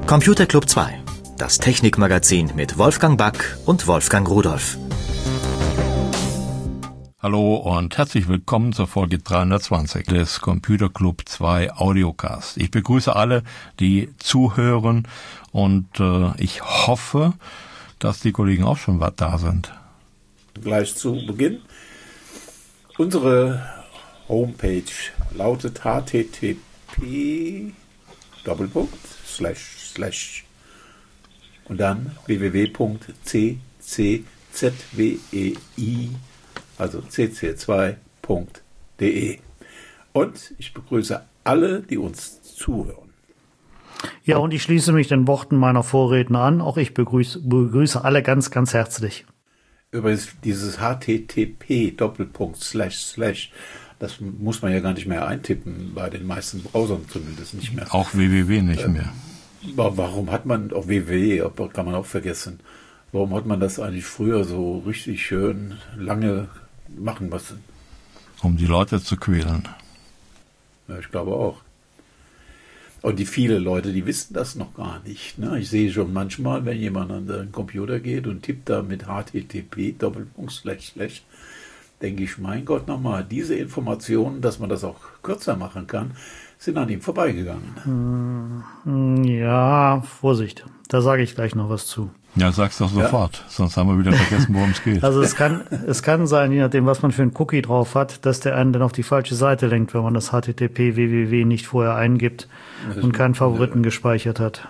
Computer Club 2, das Technikmagazin mit Wolfgang Back und Wolfgang Rudolph. Hallo und herzlich willkommen zur Folge 320 des Computer Club 2 Audiocast. Ich begrüße alle, die zuhören und ich hoffe, dass die Kollegen auch schon da sind. Gleich zu Beginn. Unsere Homepage lautet http:// und dann www.cczwei, also cc2.de. Und ich begrüße alle, die uns zuhören. Ja, und ich schließe mich den Worten meiner Vorredner an. Auch ich begrüße alle ganz, ganz herzlich. Übrigens, dieses http://, das muss man ja gar nicht mehr eintippen, bei den meisten Browsern zumindest nicht mehr. Auch www nicht mehr. Warum hat man, auch www kann man auch vergessen, warum hat man das eigentlich früher so richtig schön lange machen müssen? Um die Leute zu quälen. Ja, ich glaube auch. Und die viele Leute, die wissen das noch gar nicht. Ne? Ich sehe schon manchmal, wenn jemand an den Computer geht und tippt da mit http://, denke ich, mein Gott, nochmal, diese Informationen, dass man das auch kürzer machen kann, sind an ihm vorbeigegangen. Ja, Vorsicht, da sage ich gleich noch was zu. Ja, sag's doch sofort, ja. Sonst haben wir wieder vergessen, worum es geht. Also es kann sein, je nachdem, was man für einen Cookie drauf hat, dass der einen dann auf die falsche Seite lenkt, wenn man das http www nicht vorher eingibt und keinen Favoriten gespeichert hat.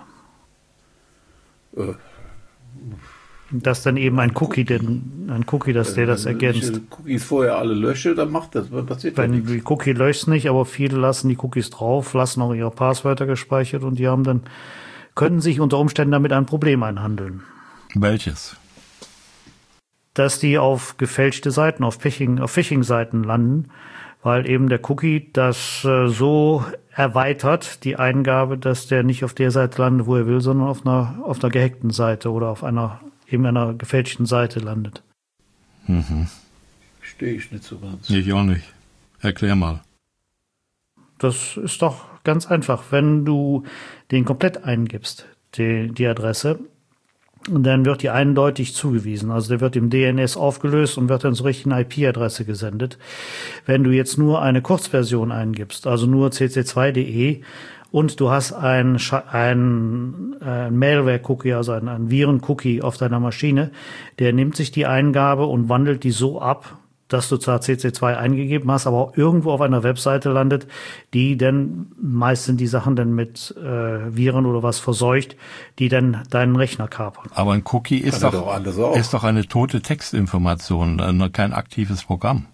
Dass dann eben ein Cookie, dass der das ergänzt. Wenn ich Cookies vorher alle lösche, dann macht das, passiert ja nichts. Wenn die Cookie löscht nicht, aber viele lassen die Cookies drauf, lassen auch ihre Passwörter gespeichert und die haben dann, können sich unter Umständen damit ein Problem einhandeln. Welches? Dass die auf gefälschte Seiten, auf Phishing-Seiten landen, weil eben der Cookie das so erweitert, die Eingabe, dass der nicht auf der Seite landet, wo er will, sondern auf einer gehackten Seite oder auf einer gefälschten Seite landet. Verstehe ich nicht so ganz. Ich auch nicht. Erklär mal. Das ist doch ganz einfach. Wenn du den komplett eingibst, die Adresse, dann wird die eindeutig zugewiesen. Also der wird im DNS aufgelöst und wird dann zur richtigen IP-Adresse gesendet. Wenn du jetzt nur eine Kurzversion eingibst, also nur cc2.de, und du hast ein Malware-Cookie, also ein Viren-Cookie auf deiner Maschine, der nimmt sich die Eingabe und wandelt die so ab, dass du zwar cc2 eingegeben hast, aber auch irgendwo auf einer Webseite landet, die dann, meist sind die Sachen dann mit Viren oder was verseucht, die dann deinen Rechner kapern. Aber ein Cookie ist doch eine tote Textinformation, kein aktives Programm.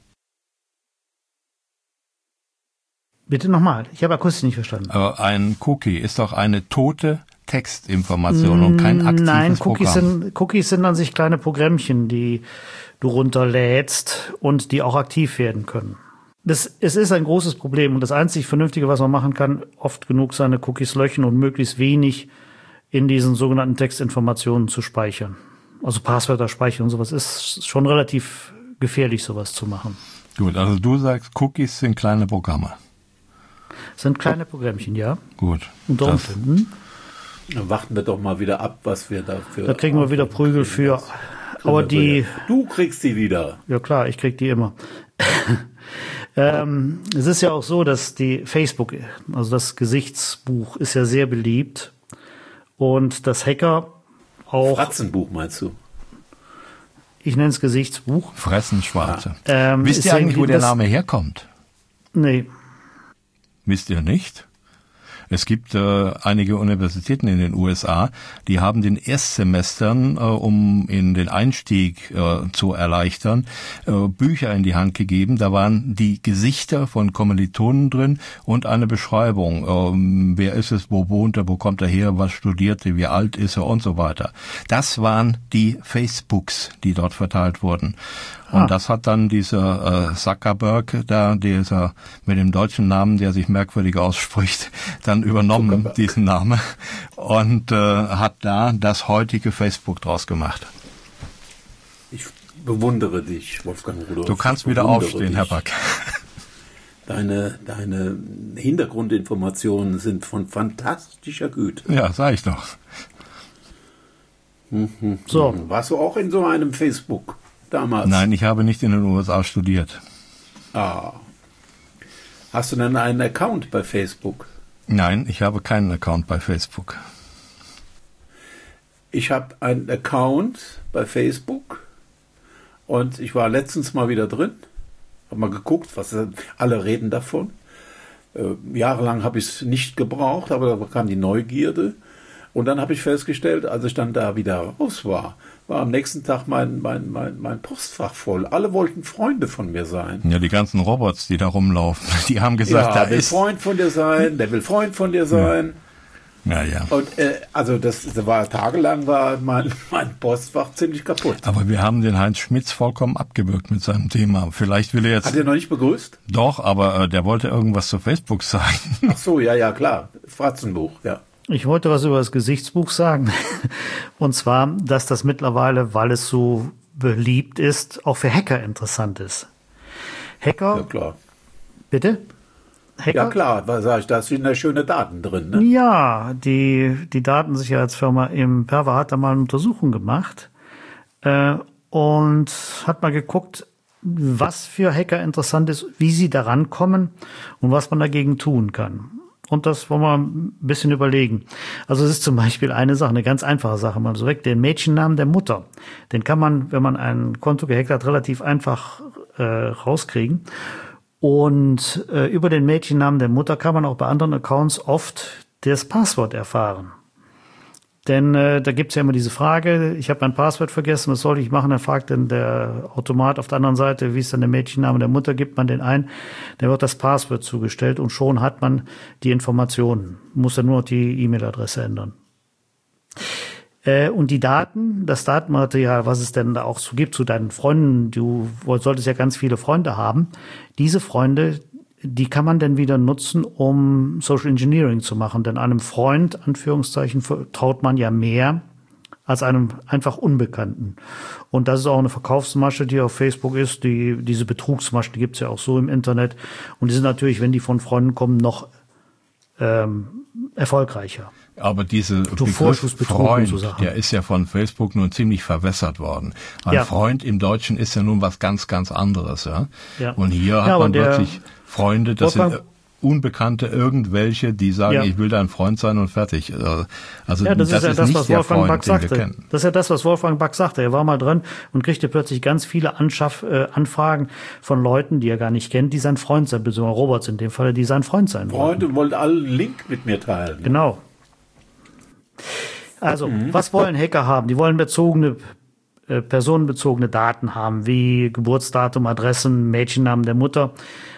Bitte nochmal, ich habe akustisch nicht verstanden. Aber ein Cookie ist doch eine tote Textinformation und kein aktives Programm. Nein, Cookies sind an sich kleine Programmchen, die du runterlädst und die auch aktiv werden können. Es ist ein großes Problem und das einzig Vernünftige, was man machen kann, oft genug seine Cookies löschen und möglichst wenig in diesen sogenannten Textinformationen zu speichern. Also Passwörter speichern und sowas ist schon relativ gefährlich, sowas zu machen. Gut, also du sagst, Cookies sind kleine Programme. Sind kleine Programmchen, ja. Gut. Unter Umständen. Dann warten wir doch mal wieder ab, was wir dafür. Da kriegen wir wieder Prügel für. Aber die. Du kriegst die wieder. Ja klar, ich krieg die immer. Es ist ja auch so, dass die Facebook, also das Gesichtsbuch, ist ja sehr beliebt und das Hacker auch. Fratzenbuch meinst du? Ich nenne es Gesichtsbuch. Fressenschwarze. Wisst ihr eigentlich, wo der Name herkommt? Nee. Wisst ihr nicht? Es gibt einige Universitäten in den USA, die haben den Erstsemestern, um in den Einstieg zu erleichtern, Bücher in die Hand gegeben. Da waren die Gesichter von Kommilitonen drin und eine Beschreibung. Wer ist es, wo wohnt er, wo kommt er her, was studiert er, wie alt ist er und so weiter. Das waren die Facebooks, die dort verteilt wurden. Und das hat dann dieser Zuckerberg, dieser mit dem deutschen Namen, der sich merkwürdig ausspricht, dann übernommen, diesen Namen, und hat da das heutige Facebook draus gemacht. Ich bewundere dich, Wolfgang Rudolph. Du kannst wieder aufstehen, Herr Back. Deine Hintergrundinformationen sind von fantastischer Güte. Ja, sag ich doch. So. Warst du auch in so einem Facebook damals? Nein, ich habe nicht in den USA studiert. Ah. Hast du denn einen Account bei Facebook? Nein, ich habe keinen Account bei Facebook. Ich habe einen Account bei Facebook und ich war letztens mal wieder drin. Habe mal geguckt, was alle reden davon. Jahrelang habe ich es nicht gebraucht, aber da kam die Neugierde. Und dann habe ich festgestellt, als ich dann da wieder raus war am nächsten Tag mein Postfach voll. Alle wollten Freunde von mir sein. Ja, die ganzen Robots, die da rumlaufen, die haben gesagt, ja, der will Freund von dir sein, der will Freund von dir sein. Ja, ja. Und also das war tagelang war mein Postfach ziemlich kaputt. Aber wir haben den Heinz Schmitz vollkommen abgewürgt mit seinem Thema. Vielleicht will er jetzt... Hat er noch nicht begrüßt? Doch, aber der wollte irgendwas zu Facebook sagen. Ach so, ja, klar. Fratzenbuch, ja. Ich wollte was über das Gesichtsbuch sagen. Und zwar, dass das mittlerweile, weil es so beliebt ist, auch für Hacker interessant ist. Hacker? Ja, klar. Bitte? Hacker? Ja, klar, da sind ja schöne Daten drin, ne? Ja, die Datensicherheitsfirma im Perva hat da mal eine Untersuchung gemacht und hat mal geguckt, was für Hacker interessant ist, wie sie daran kommen und was man dagegen tun kann. Und das wollen wir ein bisschen überlegen. Also es ist zum Beispiel eine Sache, eine ganz einfache Sache, mal so weg, den Mädchennamen der Mutter. Den kann man, wenn man ein Konto gehackt hat, relativ einfach rauskriegen. Und über den Mädchennamen der Mutter kann man auch bei anderen Accounts oft das Passwort erfahren. Denn da gibt's ja immer diese Frage, ich habe mein Passwort vergessen, was soll ich machen? Dann fragt dann der Automat auf der anderen Seite, wie ist dann der Mädchenname der Mutter, gibt man den ein, dann wird das Passwort zugestellt und schon hat man die Informationen, muss dann nur noch die E-Mail-Adresse ändern. Und die Daten, das Datenmaterial, was es denn da auch so gibt zu deinen Freunden, du solltest ja ganz viele Freunde haben, diese Freunde, die kann man dann wieder nutzen, um Social Engineering zu machen. Denn einem Freund, Anführungszeichen, vertraut man ja mehr als einem einfach Unbekannten. Und das ist auch eine Verkaufsmasche, die auf Facebook ist. Diese Betrugsmasche, die gibt's ja auch so im Internet. Und die sind natürlich, wenn die von Freunden kommen, noch erfolgreicher. Aber diese Begriff Freund, so der ist ja von Facebook nun ziemlich verwässert worden. Ein Freund im Deutschen ist ja nun was ganz, ganz anderes. Ja? Und hier hat man wirklich Freunde, das sind Unbekannte, irgendwelche, die sagen, ich will dein Freund sein und fertig. Also das ist ja das, was Wolfgang Back sagte. Das ist ja das, was Wolfgang Back sagte. Er war mal drin und kriegte plötzlich ganz viele Anfragen von Leuten, die er gar nicht kennt, die sein Freund sein, beziehungsweise Robots in dem Fall, die sein Freund sein wollen. Freunde wollten alle einen Link mit mir teilen. Genau. Also, was wollen Hacker haben? Die wollen personenbezogene Daten haben, wie Geburtsdatum, Adressen, Mädchennamen der Mutter.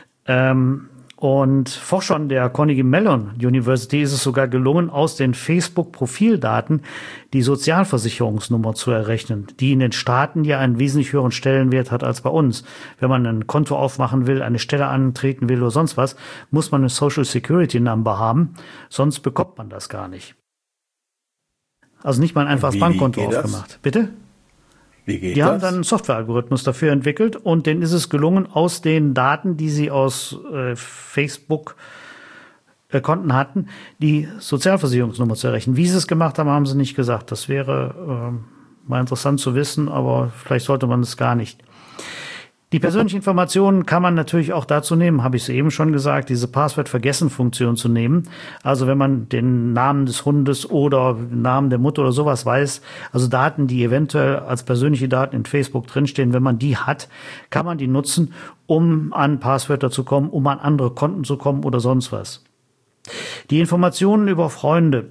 Und Forschern der Carnegie Mellon University ist es sogar gelungen, aus den Facebook-Profildaten die Sozialversicherungsnummer zu errechnen, die in den Staaten ja einen wesentlich höheren Stellenwert hat als bei uns. Wenn man ein Konto aufmachen will, eine Stelle antreten will oder sonst was, muss man eine Social Security Number haben, sonst bekommt man das gar nicht. Also nicht mal ein einfaches Bankkonto aufgemacht. Bitte? Wie geht das? Die haben dann einen Softwarealgorithmus dafür entwickelt und denen ist es gelungen, aus den Daten, die sie aus Facebook-Konten hatten, die Sozialversicherungsnummer zu errechnen. Wie sie es gemacht haben, haben sie nicht gesagt. Das wäre mal interessant zu wissen, aber vielleicht sollte man es gar nicht. Die persönlichen Informationen kann man natürlich auch dazu nehmen, habe ich es eben schon gesagt, diese Passwort-Vergessen-Funktion zu nehmen. Also wenn man den Namen des Hundes oder den Namen der Mutter oder sowas weiß, also Daten, die eventuell als persönliche Daten in Facebook drinstehen, wenn man die hat, kann man die nutzen, um an Passwörter zu kommen, um an andere Konten zu kommen oder sonst was. Die Informationen über Freunde,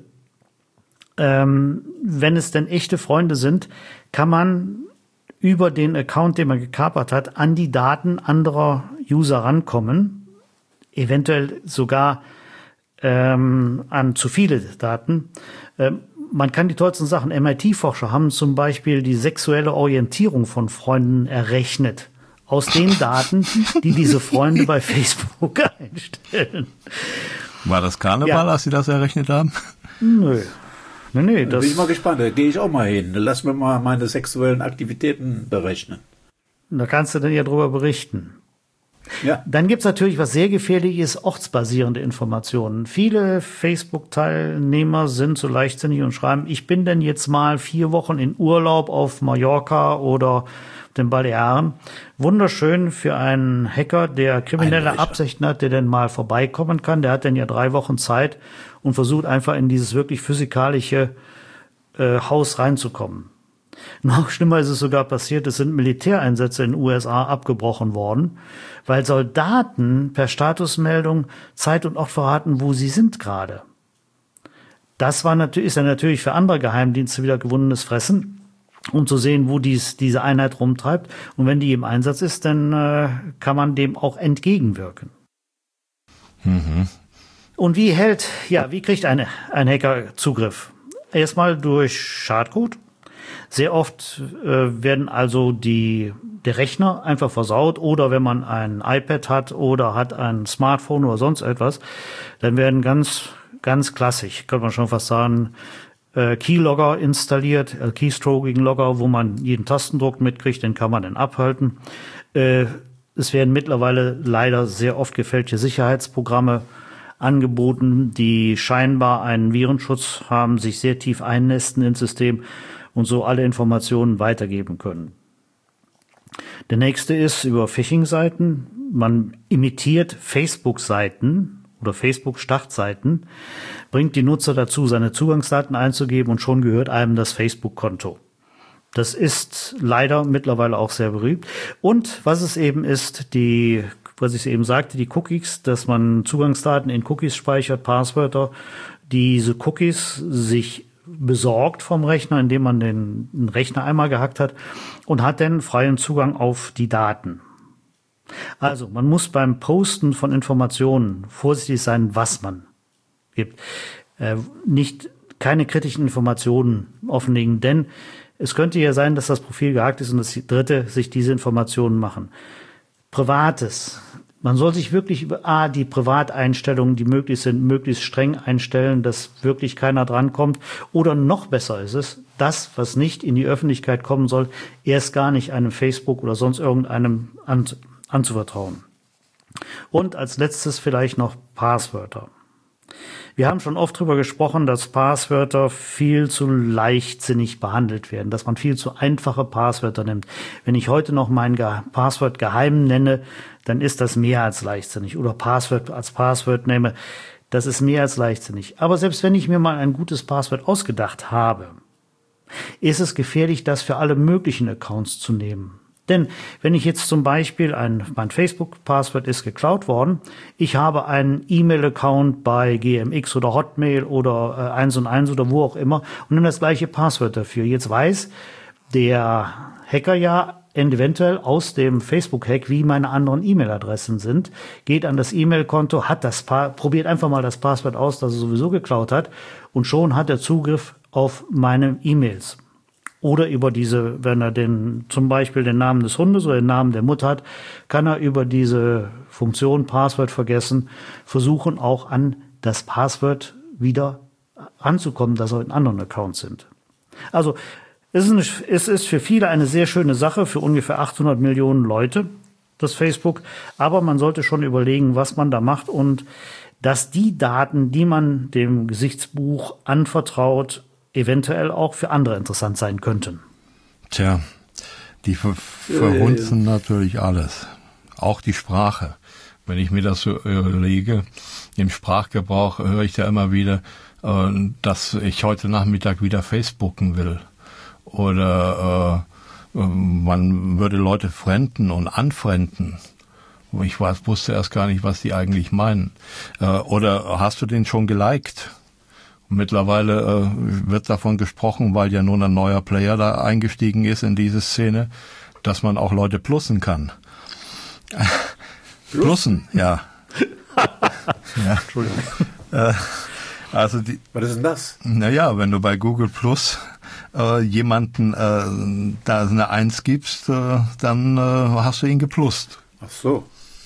wenn es denn echte Freunde sind, kann man über den Account, den man gekapert hat, an die Daten anderer User rankommen, eventuell sogar an zu viele Daten. Man kann die tollsten Sachen, MIT-Forscher haben zum Beispiel die sexuelle Orientierung von Freunden errechnet, aus den Daten, die diese Freunde bei Facebook einstellen. War das Karneval, als Sie das errechnet haben? Nö. Nee, da bin ich mal gespannt, da gehe ich auch mal hin. Lass mir mal meine sexuellen Aktivitäten berechnen. Da kannst du dann ja drüber berichten. Ja. Dann gibt's natürlich, was sehr gefährlich ist, ortsbasierende Informationen. Viele Facebook-Teilnehmer sind so leichtsinnig und schreiben, ich bin denn jetzt mal 4 Wochen in Urlaub auf Mallorca oder den Balearen. Wunderschön für einen Hacker, der kriminelle Absichten hat, der denn mal vorbeikommen kann. Der hat dann ja 3 Wochen Zeit und versucht einfach in dieses wirklich physikalische Haus reinzukommen. Noch schlimmer ist es sogar passiert, es sind Militäreinsätze in den USA abgebrochen worden, weil Soldaten per Statusmeldung Zeit und Ort verraten, wo sie sind gerade. Das ist ja natürlich für andere Geheimdienste wieder gewunnenes Fressen, um zu sehen, wo diese Einheit rumtreibt. Und wenn die im Einsatz ist, dann kann man dem auch entgegenwirken. Mhm. Und wie kriegt ein Hacker Zugriff? Erstmal durch Schadcode. Sehr oft werden also der Rechner einfach versaut, oder wenn man ein iPad hat oder hat ein Smartphone oder sonst etwas, dann werden ganz klassisch, könnte man schon fast sagen, Keylogger installiert, Keystroking-Logger, wo man jeden Tastendruck mitkriegt, den kann man dann abhalten. Es werden mittlerweile leider sehr oft gefälschte Sicherheitsprogramme angeboten, die scheinbar einen Virenschutz haben, sich sehr tief einnästen ins System und so alle Informationen weitergeben können. Der nächste ist über Phishing-Seiten. Man imitiert Facebook-Seiten oder Facebook-Startseiten, bringt die Nutzer dazu, seine Zugangsdaten einzugeben, und schon gehört einem das Facebook-Konto. Das ist leider mittlerweile auch sehr berühmt. Und was es eben ist, was ich eben sagte, die Cookies, dass man Zugangsdaten in Cookies speichert, Passwörter, diese Cookies sich besorgt vom Rechner, indem man den Rechner einmal gehackt hat, und hat dann freien Zugang auf die Daten. Also man muss beim Posten von Informationen vorsichtig sein, was man gibt. Keine kritischen Informationen offenlegen, denn es könnte ja sein, dass das Profil gehackt ist und dass die Dritte sich diese Informationen machen. Privates. Man soll sich wirklich über die Privateinstellungen, die möglich sind, möglichst streng einstellen, dass wirklich keiner drankommt. Oder noch besser ist es, das, was nicht in die Öffentlichkeit kommen soll, erst gar nicht einem Facebook oder sonst irgendeinem anzuvertrauen. Und als letztes vielleicht noch Passwörter. Wir haben schon oft darüber gesprochen, dass Passwörter viel zu leichtsinnig behandelt werden, dass man viel zu einfache Passwörter nimmt. Wenn ich heute noch mein Passwort geheim nenne, dann ist das mehr als leichtsinnig. Oder Passwort als Passwort nehme, das ist mehr als leichtsinnig. Aber selbst wenn ich mir mal ein gutes Passwort ausgedacht habe, ist es gefährlich, das für alle möglichen Accounts zu nehmen. Denn wenn ich jetzt zum Beispiel mein Facebook-Passwort ist geklaut worden, ich habe einen E-Mail-Account bei GMX oder Hotmail oder 1&1 oder wo auch immer und nehme das gleiche Passwort dafür. Jetzt weiß der Hacker ja eventuell aus dem Facebook-Hack, wie meine anderen E-Mail-Adressen sind, geht an das E-Mail-Konto, probiert einfach mal das Passwort aus, das er sowieso geklaut hat, und schon hat er Zugriff auf meine E-Mails. Oder über wenn er zum Beispiel den Namen des Hundes oder den Namen der Mutter hat, kann er über diese Funktion Passwort vergessen versuchen, auch an das Passwort wieder anzukommen, dass er in anderen Accounts sind. Also es ist für viele eine sehr schöne Sache, für ungefähr 800 Millionen Leute, das Facebook. Aber man sollte schon überlegen, was man da macht, und dass die Daten, die man dem Gesichtsbuch anvertraut, eventuell auch für andere interessant sein könnten. Tja, die verhunzen natürlich alles. Auch die Sprache. Wenn ich mir das so überlege, im Sprachgebrauch höre ich ja immer wieder, dass ich heute Nachmittag wieder Facebooken will. Oder man würde Leute frienden und unfrienden. Ich wusste erst gar nicht, was die eigentlich meinen. Oder hast du den schon geliked? Mittlerweile wird davon gesprochen, weil ja nun ein neuer Player da eingestiegen ist in diese Szene, dass man auch Leute plussen kann. Plussen, ja. Ja. Entschuldigung. Was ist denn das? Naja, wenn du bei Google Plus jemanden da eine 1 gibst, dann hast du ihn geplusst. Ach so.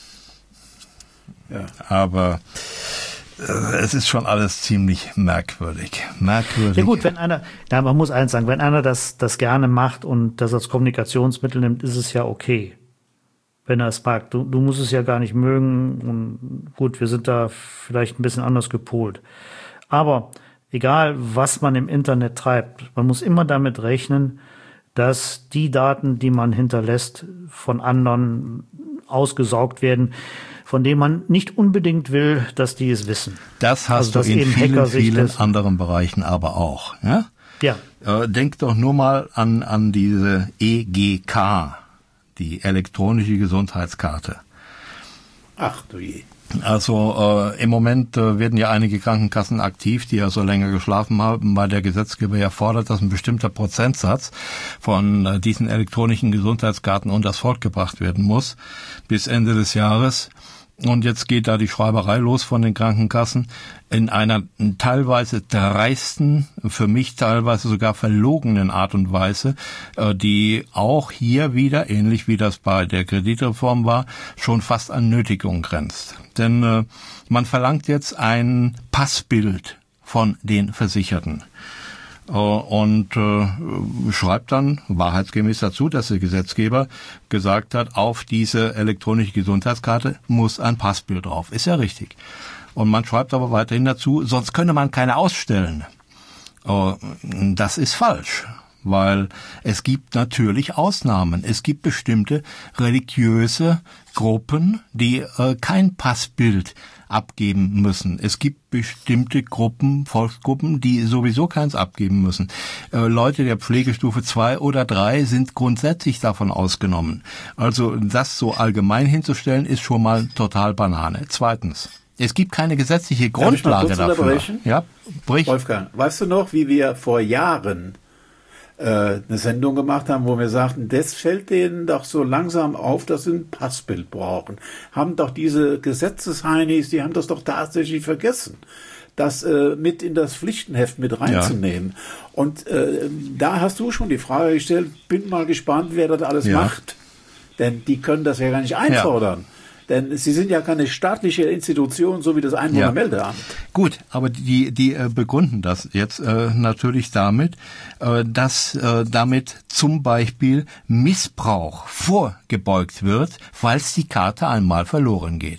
Ja. Aber es ist schon alles ziemlich merkwürdig. Ja gut, man muss eins sagen, wenn einer das gerne macht und das als Kommunikationsmittel nimmt, ist es ja okay. wenn er es packt. Du musst es ja gar nicht mögen. Und gut, wir sind da vielleicht ein bisschen anders gepolt. Aber egal, was man im Internet treibt, man muss immer damit rechnen, dass die Daten, die man hinterlässt, von anderen ausgesaugt werden, von denen man nicht unbedingt will, dass die es wissen. Das hast du in vielen anderen Bereichen aber auch. Ja? Ja. Denk doch nur mal an diese EGK, die elektronische Gesundheitskarte. Ach du je. Also im Moment werden ja einige Krankenkassen aktiv, die ja so länger geschlafen haben, weil der Gesetzgeber ja fordert, dass ein bestimmter Prozentsatz von diesen elektronischen Gesundheitskarten unters Volk gebracht werden muss bis Ende des Jahres. Und jetzt geht da die Schreiberei los von den Krankenkassen in einer teilweise dreisten, für mich teilweise sogar verlogenen Art und Weise, die auch hier wieder, ähnlich wie das bei der Kreditreform war, schon fast an Nötigung grenzt. Denn man verlangt jetzt ein Passbild von den Versicherten. Und schreibt dann wahrheitsgemäß dazu, dass der Gesetzgeber gesagt hat, auf diese elektronische Gesundheitskarte muss ein Passbild drauf. Ist ja richtig. Und man schreibt aber weiterhin dazu, sonst könne man keine ausstellen. Das ist falsch, weil es gibt natürlich Ausnahmen. Es gibt bestimmte religiöse Gruppen, die kein Passbild abgeben müssen. Es gibt bestimmte Gruppen, Volksgruppen, die sowieso keins abgeben müssen. Leute der Pflegestufe 2 oder 3 sind grundsätzlich davon ausgenommen. Also das so allgemein hinzustellen, ist schon mal total Banane. Zweitens, es gibt keine gesetzliche Grundlage dafür. Ja, brich. Wolfgang, weißt du noch, wie wir vor Jahren eine Sendung gemacht haben, wo wir sagten, das fällt denen doch so langsam auf, dass sie ein Passbild brauchen. Haben doch diese Gesetzesheinis, die haben das doch tatsächlich vergessen, das mit in das Pflichtenheft mit reinzunehmen. Ja. Und da hast du schon die Frage gestellt, bin mal gespannt, wer das alles macht. Denn die können das ja gar nicht einfordern. Ja. Denn sie sind ja keine staatliche Institution, so wie das Einwohnermeldeamt. Gut, aber die begründen das jetzt natürlich damit, dass damit zum Beispiel Missbrauch vorgebeugt wird, falls die Karte einmal verloren geht.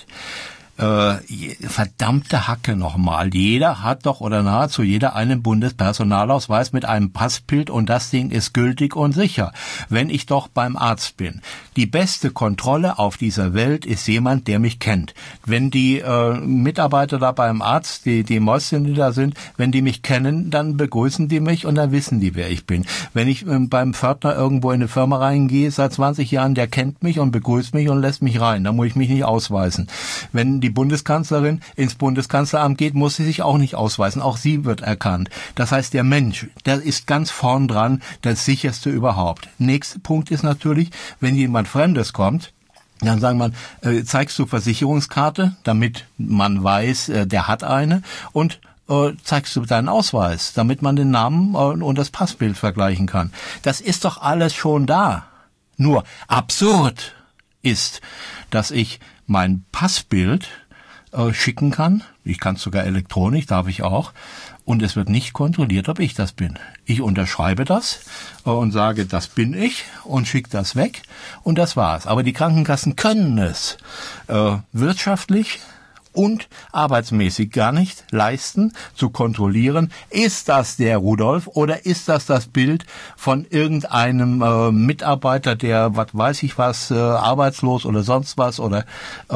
Verdammte Hacke nochmal. Jeder hat doch oder nahezu jeder einen Bundespersonalausweis mit einem Passbild und das Ding ist gültig und sicher. Wenn ich doch beim Arzt bin. Die beste Kontrolle auf dieser Welt ist jemand, der mich kennt. Wenn die Mitarbeiter da beim Arzt, die Mäuschen, die da sind, wenn die mich kennen, dann begrüßen die mich und dann wissen die, wer ich bin. Wenn ich beim Pförtner irgendwo in eine Firma reingehe, seit 20 Jahren, der kennt mich und begrüßt mich und lässt mich rein. Da muss ich mich nicht ausweisen. Wenn die Bundeskanzlerin ins Bundeskanzleramt geht, muss sie sich auch nicht ausweisen. Auch sie wird erkannt. Das heißt, der Mensch, der ist ganz vorn dran, das sicherste überhaupt. Nächster Punkt ist natürlich, wenn jemand Fremdes kommt, dann sagen man, zeigst du Versicherungskarte, damit man weiß, der hat eine, und zeigst du deinen Ausweis, damit man den Namen und das Passbild vergleichen kann. Das ist doch alles schon da. Nur absurd ist, dass ich mein Passbild schicken kann. Ich kann es sogar elektronisch, darf ich auch. Und es wird nicht kontrolliert, ob ich das bin. Ich unterschreibe das und sage, das bin ich und schicke das weg und das war's. Aber die Krankenkassen können es wirtschaftlich und arbeitsmäßig gar nicht leisten, zu kontrollieren, ist das der Rudolf oder ist das Bild von irgendeinem Mitarbeiter, der, was weiß ich was, arbeitslos oder sonst was oder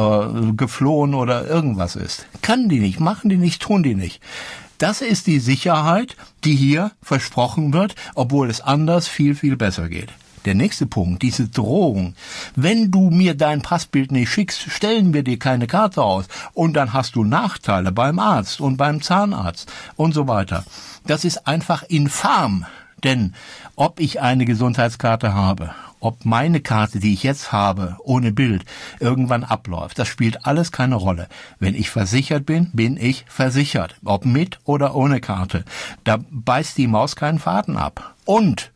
geflohen oder irgendwas ist. Können die nicht, machen die nicht, tun die nicht. Das ist die Sicherheit, die hier versprochen wird, obwohl es anders viel, viel besser geht. Der nächste Punkt, diese Drohung. Wenn du mir dein Passbild nicht schickst, stellen wir dir keine Karte aus. Und dann hast du Nachteile beim Arzt und beim Zahnarzt und so weiter. Das ist einfach infam. Denn ob ich eine Gesundheitskarte habe, ob meine Karte, die ich jetzt habe, ohne Bild, irgendwann abläuft, das spielt alles keine Rolle. Wenn ich versichert bin, bin ich versichert. Ob mit oder ohne Karte. Da beißt die Maus keinen Faden ab. Und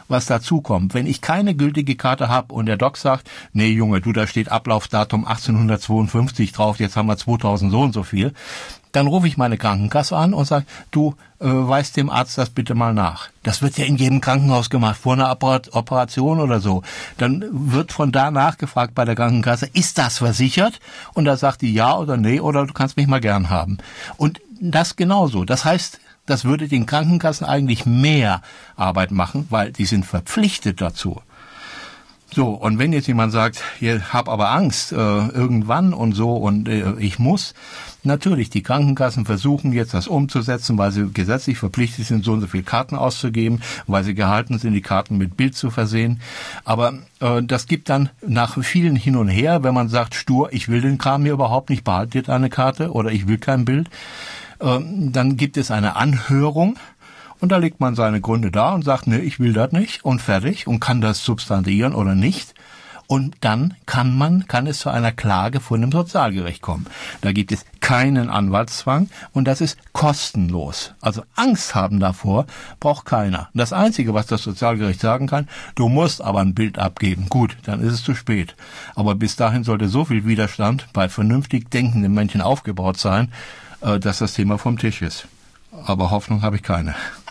was dazu kommt. Wenn ich keine gültige Karte habe und der Doc sagt, nee Junge, du, da steht Ablaufdatum 1852 drauf, jetzt haben wir 2000 so und so viel, dann rufe ich meine Krankenkasse an und sage, du, weist dem Arzt das bitte mal nach. Das wird ja in jedem Krankenhaus gemacht, vor einer Operation oder so. Dann wird von da nachgefragt bei der Krankenkasse, ist das versichert? Und da sagt die ja oder nee oder du kannst mich mal gern haben. Und das genauso. Das heißt, das würde den Krankenkassen eigentlich mehr Arbeit machen, weil die sind verpflichtet dazu. So, und wenn jetzt jemand sagt, ich habe aber Angst, irgendwann und so und ich muss, natürlich, die Krankenkassen versuchen jetzt das umzusetzen, weil sie gesetzlich verpflichtet sind, so und so viele Karten auszugeben, weil sie gehalten sind, die Karten mit Bild zu versehen. Aber das gibt dann nach vielen hin und her, wenn man sagt, stur, ich will den Kram hier überhaupt nicht, behaltet eine Karte oder ich will kein Bild, dann gibt es eine Anhörung. Und da legt man seine Gründe da und sagt, nee, ich will das nicht und fertig und kann das substantiieren oder nicht. Und dann kann es zu einer Klage vor dem Sozialgericht kommen. Da gibt es keinen Anwaltszwang und das ist kostenlos. Also Angst haben davor braucht keiner. Das Einzige, was das Sozialgericht sagen kann, du musst aber ein Bild abgeben. Gut, dann ist es zu spät. Aber bis dahin sollte so viel Widerstand bei vernünftig denkenden Menschen aufgebaut sein, dass das Thema vom Tisch ist. Aber Hoffnung habe ich keine.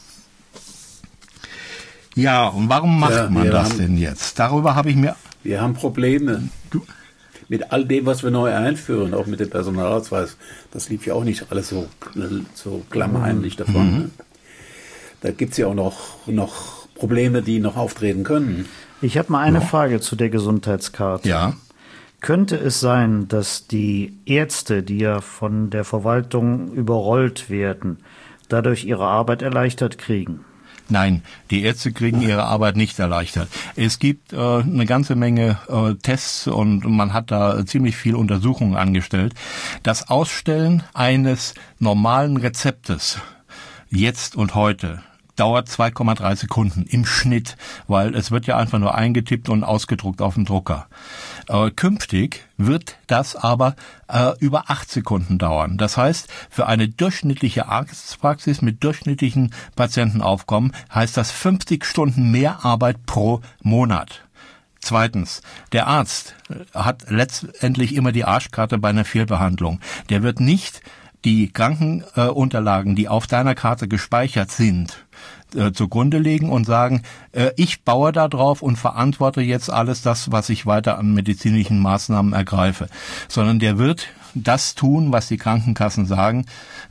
Ja, und warum macht man das denn jetzt? Darüber habe ich mir... Wir haben Probleme mit all dem, was wir neu einführen, auch mit dem Personalausweis. Das lief ja auch nicht alles so klammheimlich davon. Ne? Da gibt es ja auch noch Probleme, die noch auftreten können. Ich habe mal eine Frage zu der Gesundheitskarte. Ja. Könnte es sein, dass die Ärzte, die ja von der Verwaltung überrollt werden, dadurch ihre Arbeit erleichtert kriegen? Nein, die Ärzte kriegen ihre Arbeit nicht erleichtert. Es gibt eine ganze Menge Tests und man hat da ziemlich viel Untersuchungen angestellt. Das Ausstellen eines normalen Rezeptes, jetzt und heute, dauert 2,3 Sekunden im Schnitt, weil es wird ja einfach nur eingetippt und ausgedruckt auf dem Drucker. Künftig wird das aber über 8 Sekunden dauern. Das heißt, für eine durchschnittliche Arztpraxis mit durchschnittlichen Patientenaufkommen heißt das 50 Stunden mehr Arbeit pro Monat. Zweitens, der Arzt hat letztendlich immer die Arschkarte bei einer Fehlbehandlung. Der wird nicht die Krankenunterlagen, die auf deiner Karte gespeichert sind, zugrunde legen und sagen, ich baue da drauf und verantworte jetzt alles das, was ich weiter an medizinischen Maßnahmen ergreife. Sondern der wird das tun, was die Krankenkassen sagen,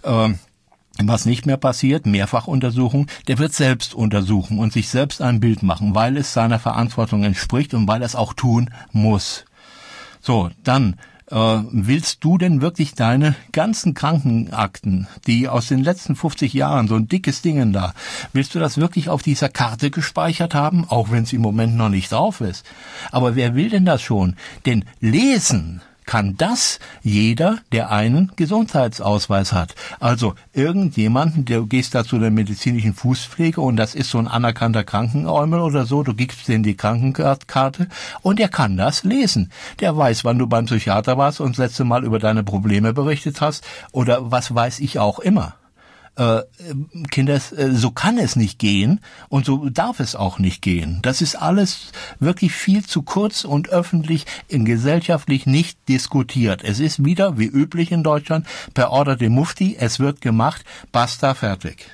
was nicht mehr passiert, Mehrfachuntersuchung, der wird selbst untersuchen und sich selbst ein Bild machen, weil es seiner Verantwortung entspricht und weil er es auch tun muss. So, dann willst du denn wirklich deine ganzen Krankenakten, die aus den letzten 50 Jahren, so ein dickes Ding da, willst du das wirklich auf dieser Karte gespeichert haben, auch wenn es im Moment noch nicht drauf ist? Aber wer will denn das schon? Denn lesen kann das jeder, der einen Gesundheitsausweis hat. Also irgendjemanden, du gehst da zu der medizinischen Fußpflege und das ist so ein anerkannter Krankenäumel oder so, du gibst denen die Krankenkarte und der kann das lesen. Der weiß, wann du beim Psychiater warst und das letzte Mal über deine Probleme berichtet hast oder was weiß ich auch immer. Kinder, so kann es nicht gehen und so darf es auch nicht gehen. Das ist alles wirklich viel zu kurz und öffentlich gesellschaftlich nicht diskutiert. Es ist wieder, wie üblich in Deutschland, per Order dem Mufti, es wird gemacht, basta, fertig.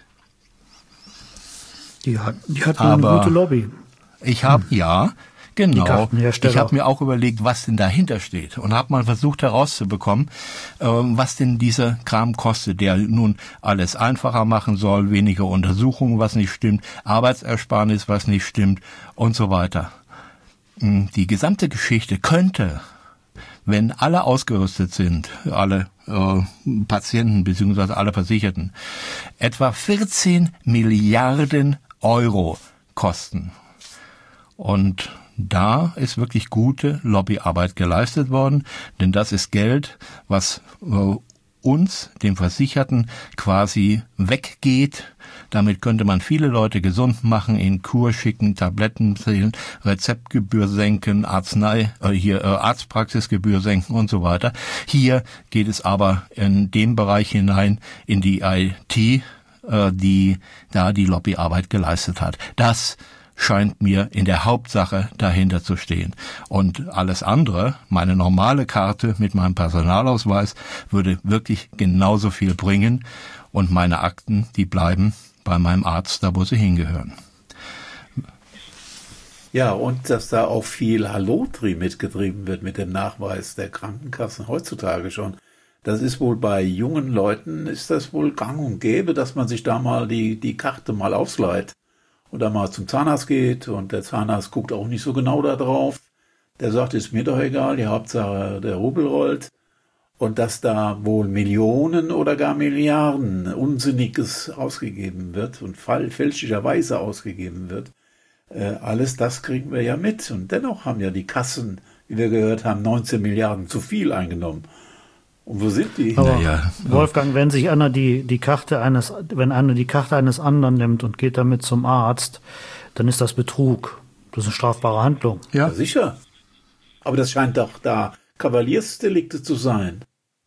Die hat eine gute Lobby. Ich habe, genau. Ich habe mir auch überlegt, was denn dahinter steht und habe mal versucht herauszubekommen, was denn dieser Kram kostet, der nun alles einfacher machen soll, weniger Untersuchungen, was nicht stimmt, Arbeitsersparnis, was nicht stimmt und so weiter. Die gesamte Geschichte könnte, wenn alle ausgerüstet sind, alle Patienten bzw. alle Versicherten, etwa 14 Milliarden Euro kosten. Und da ist wirklich gute Lobbyarbeit geleistet worden, denn das ist Geld, was uns, den Versicherten, quasi weggeht. Damit könnte man viele Leute gesund machen, in Kur schicken, Tabletten zählen, Rezeptgebühr senken, Arztpraxisgebühr senken und so weiter. Hier geht es aber in den Bereich hinein, in die IT, die da die Lobbyarbeit geleistet hat. Das scheint mir in der Hauptsache dahinter zu stehen. Und alles andere, meine normale Karte mit meinem Personalausweis, würde wirklich genauso viel bringen. Und meine Akten, die bleiben bei meinem Arzt, da wo sie hingehören. Ja, und dass da auch viel Hallotri mitgetrieben wird mit dem Nachweis der Krankenkassen heutzutage schon. Das ist wohl bei jungen Leuten, ist das wohl gang und gäbe, dass man sich da mal die Karte mal ausleiht und dann mal zum Zahnarzt geht und der Zahnarzt guckt auch nicht so genau da drauf. Der sagt, ist mir doch egal, die Hauptsache der Rubel rollt. Und dass da wohl Millionen oder gar Milliarden Unsinniges ausgegeben wird und fälschlicherweise ausgegeben wird. Alles das kriegen wir ja mit. Und dennoch haben ja die Kassen, wie wir gehört haben, 19 Milliarden zu viel eingenommen. Und wo sind die? Aber Wolfgang, wenn sich einer wenn einer die Karte eines anderen nimmt und geht damit zum Arzt, dann ist das Betrug. Das ist eine strafbare Handlung. Ja, sicher. Aber das scheint doch da Kavaliersdelikte zu sein.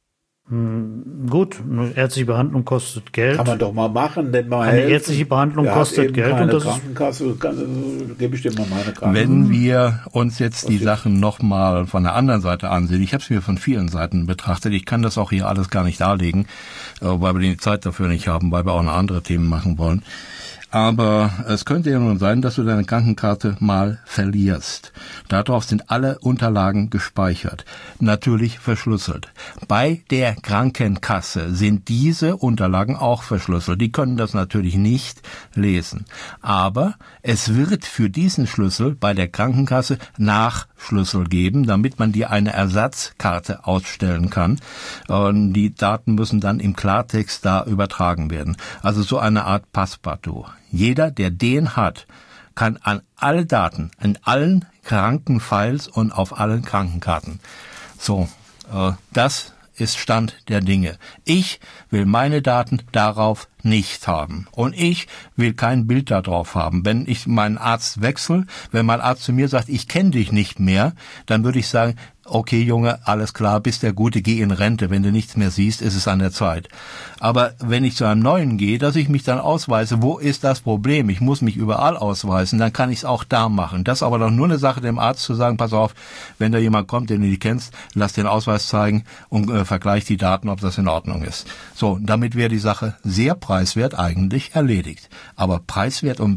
Gut, eine ärztliche Behandlung kostet Geld. Kann man doch mal machen, denn mal eine ärztliche Behandlung kostet Geld und das Krankenkasse, gebe ich dir mal meine Karte. Wenn wir uns jetzt die Sachen nochmal von der anderen Seite ansehen, ich habe es mir von vielen Seiten betrachtet, ich kann das auch hier alles gar nicht darlegen, weil wir die Zeit dafür nicht haben, weil wir auch noch andere Themen machen wollen. Aber es könnte ja nun sein, dass du deine Krankenkarte mal verlierst. Darauf sind alle Unterlagen gespeichert, natürlich verschlüsselt. Bei der Krankenkasse sind diese Unterlagen auch verschlüsselt. Die können das natürlich nicht lesen. Aber es wird für diesen Schlüssel bei der Krankenkasse Nachschlüssel geben, damit man dir eine Ersatzkarte ausstellen kann. Und die Daten müssen dann im Klartext da übertragen werden. Also so eine Art Passepartout. Jeder, der den hat, kann an alle Daten, in allen Krankenfiles und auf allen Krankenkarten. So, das ist Stand der Dinge. Ich will meine Daten darauf nicht haben. Und ich will kein Bild darauf haben. Wenn ich meinen Arzt wechsle, wenn mein Arzt zu mir sagt, ich kenne dich nicht mehr, dann würde ich sagen, okay, Junge, alles klar, bist der Gute, geh in Rente. Wenn du nichts mehr siehst, ist es an der Zeit. Aber wenn ich zu einem Neuen gehe, dass ich mich dann ausweise, wo ist das Problem? Ich muss mich überall ausweisen, dann kann ich es auch da machen. Das ist aber doch nur eine Sache, dem Arzt zu sagen, pass auf, wenn da jemand kommt, den du nicht kennst, lass den Ausweis zeigen und vergleich die Daten, ob das in Ordnung ist. So, damit wäre die Sache sehr preiswert eigentlich erledigt. Aber preiswert und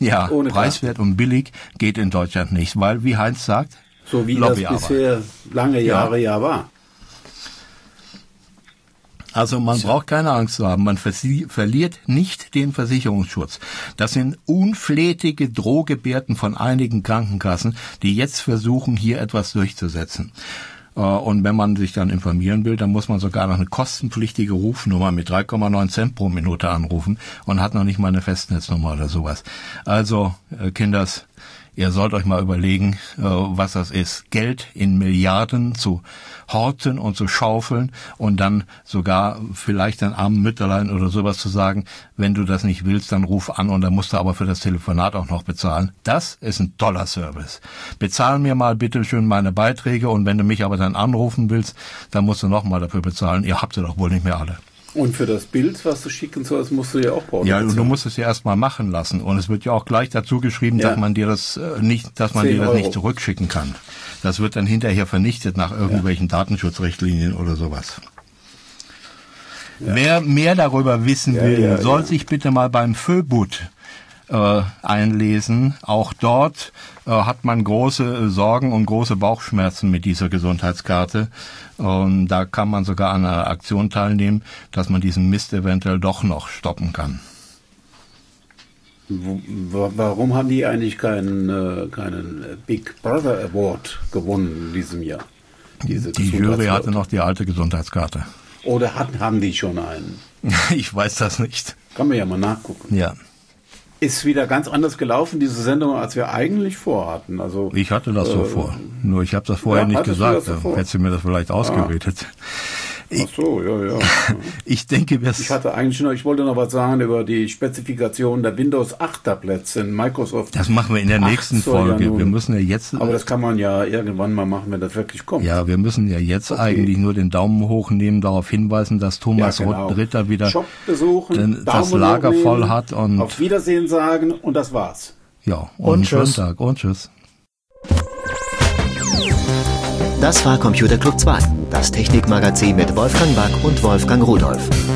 billig geht in Deutschland nicht, weil, wie Heinz sagt, so wie das bisher lange Jahre ja war. Also man braucht keine Angst zu haben, man verliert nicht den Versicherungsschutz. Das sind unflätige Drohgebärden von einigen Krankenkassen, die jetzt versuchen, hier etwas durchzusetzen. Und wenn man sich dann informieren will, dann muss man sogar noch eine kostenpflichtige Rufnummer mit 3,9 Cent pro Minute anrufen und hat noch nicht mal eine Festnetznummer oder sowas. Also, Kinders, ihr sollt euch mal überlegen, was das ist. Geld in Milliarden zu horten und zu schaufeln und dann sogar vielleicht ein armen Mütterlein oder sowas zu sagen, wenn du das nicht willst, dann ruf an und dann musst du aber für das Telefonat auch noch bezahlen. Das ist ein toller Service. Bezahl mir mal bitte schön meine Beiträge und wenn du mich aber dann anrufen willst, dann musst du nochmal dafür bezahlen. Ihr habt sie doch wohl nicht mehr alle. Und für das Bild, was du schicken sollst, musst du ja auch Porto bezahlen. Ja, du musst es ja erstmal machen lassen. Und es wird ja auch gleich dazu geschrieben, dass man dir das nicht zurückschicken kann. Das wird dann hinterher vernichtet nach irgendwelchen Datenschutzrichtlinien oder sowas. Ja. Wer mehr darüber wissen will, soll sich bitte mal beim Föbut einlesen. Auch dort hat man große Sorgen und große Bauchschmerzen mit dieser Gesundheitskarte. Und da kann man sogar an einer Aktion teilnehmen, dass man diesen Mist eventuell doch noch stoppen kann. Warum haben die eigentlich keinen Big Brother Award gewonnen in diesem Jahr? Die Jury hatte noch die alte Gesundheitskarte. Oder haben die schon einen? Ich weiß das nicht. Kann man ja mal nachgucken. Ja. Ist wieder ganz anders gelaufen, diese Sendung, als wir eigentlich vorhatten. Also ich hatte das so vor. Nur ich habe das vorher nicht gesagt. Hättest du mir das vielleicht ausgeredet. Ach so, ja. Ich denke, ich wollte noch was sagen über die Spezifikation der Windows 8 Tablets in Microsoft. Das machen wir in der nächsten Folge. Wir müssen ja jetzt. Aber das kann man ja irgendwann mal machen, wenn das wirklich kommt. Ja, wir müssen ja jetzt eigentlich nur den Daumen hoch nehmen, darauf hinweisen, dass Thomas Ritter wieder Shop besuchen, das Lager voll hat und auf Wiedersehen sagen und das war's. Ja, und schönen Tag und tschüss. Das war Computer Club 2, das Technikmagazin mit Wolfgang Back und Wolfgang Rudolph.